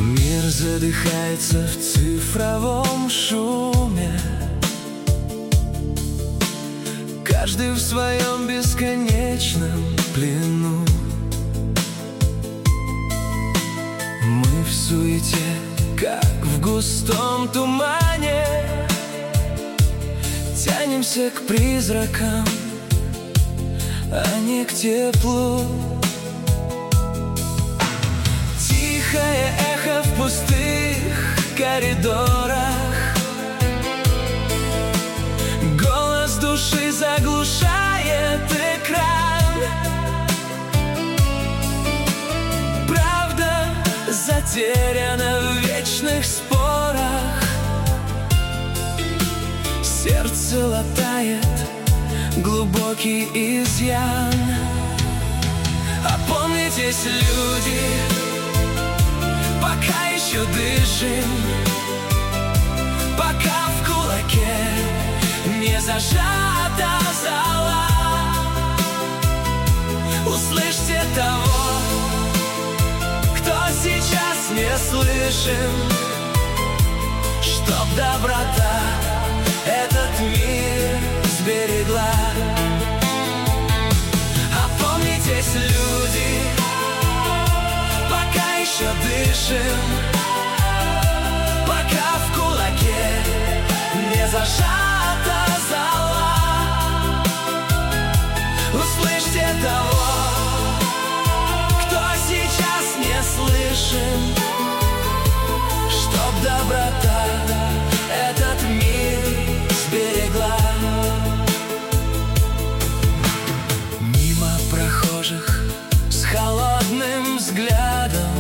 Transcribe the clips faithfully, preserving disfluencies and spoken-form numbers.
Мир задыхается в цифровом шуме, каждый в своем бесконечном плену. Мы в суете, как в густом тумане, тянемся к призракам, а не к теплу. Тихое эхо в пустых коридорах, голос души заглушает экран. Правда затеряна в вечных спорах, сердце латает глубокий изъян. Опомнитесь, люди, пока еще дышим, пока в кулаке не зажата зола. Услышьте того, кто сейчас не слышен, чтоб доброта этот мир сберегла. Опомнитесь, люди, пока еще дышим, пока в кулаке не зажата зола. Услышьте того, кто сейчас не слышен, чтоб доброта этот мир сберегла. Мимо прохожих с холодным взглядом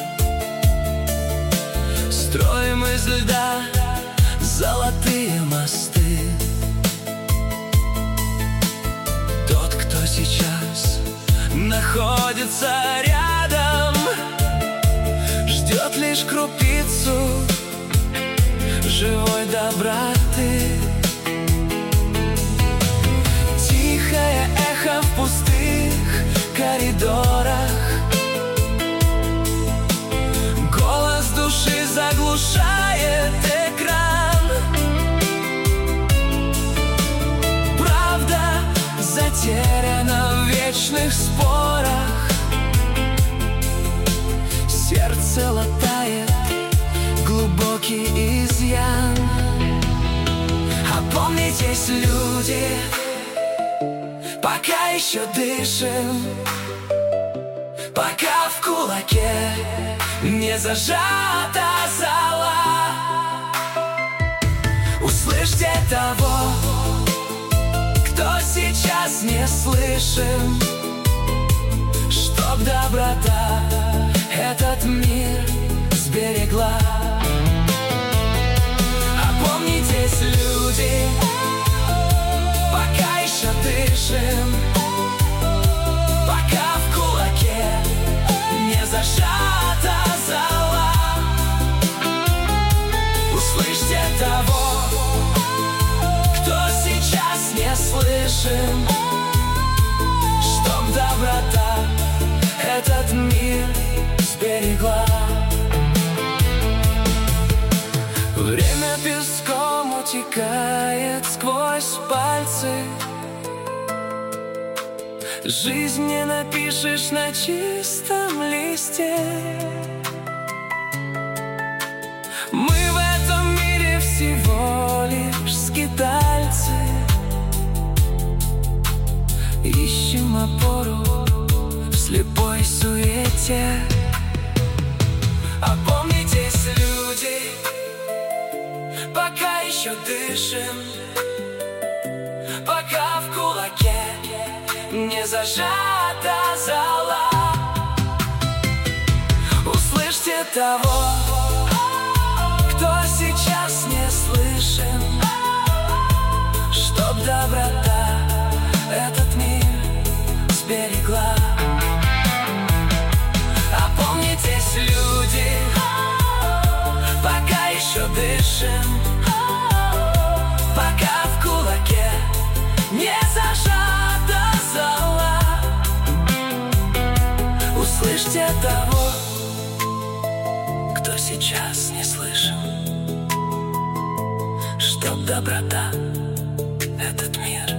строим из льда золотые мосты. Тот, кто сейчас находится рядом, ждет лишь крупицу живой доброты. Тихое эхо в пустых коридорах, голос души заглушает экран. Правда затеряна в вечных спорах, сердце латает глубокий изъян. Опомнитесь, люди, пока еще дышим, пока в кулаке не зажата зола. Услышьте того, кто сейчас не слышен, чтоб доброта этот мир сберегла. Опомнитесь, люди, пока еще дышим, пока в кулаке не зажата зола. Услышьте того, кто сейчас не слышен, чтоб доброта этот мир сберегла. Время песком утекает сквозь пальцы, жизнь не напишешь на чистом листе. Мы в этом мире всего лишь скитальцы, ищем опору в слепой суете. Опомнитесь, люди, пока еще дышим, пока в кулаке не зажата зола. Услышьте того, кто сейчас не слышен, чтоб доброта этот мир сберегла. Опомнитесь, люди, пока еще дышим, пока в кулаке не зажата зола. Услышьте того, кто кто сейчас не слышал, что доброта — этот мир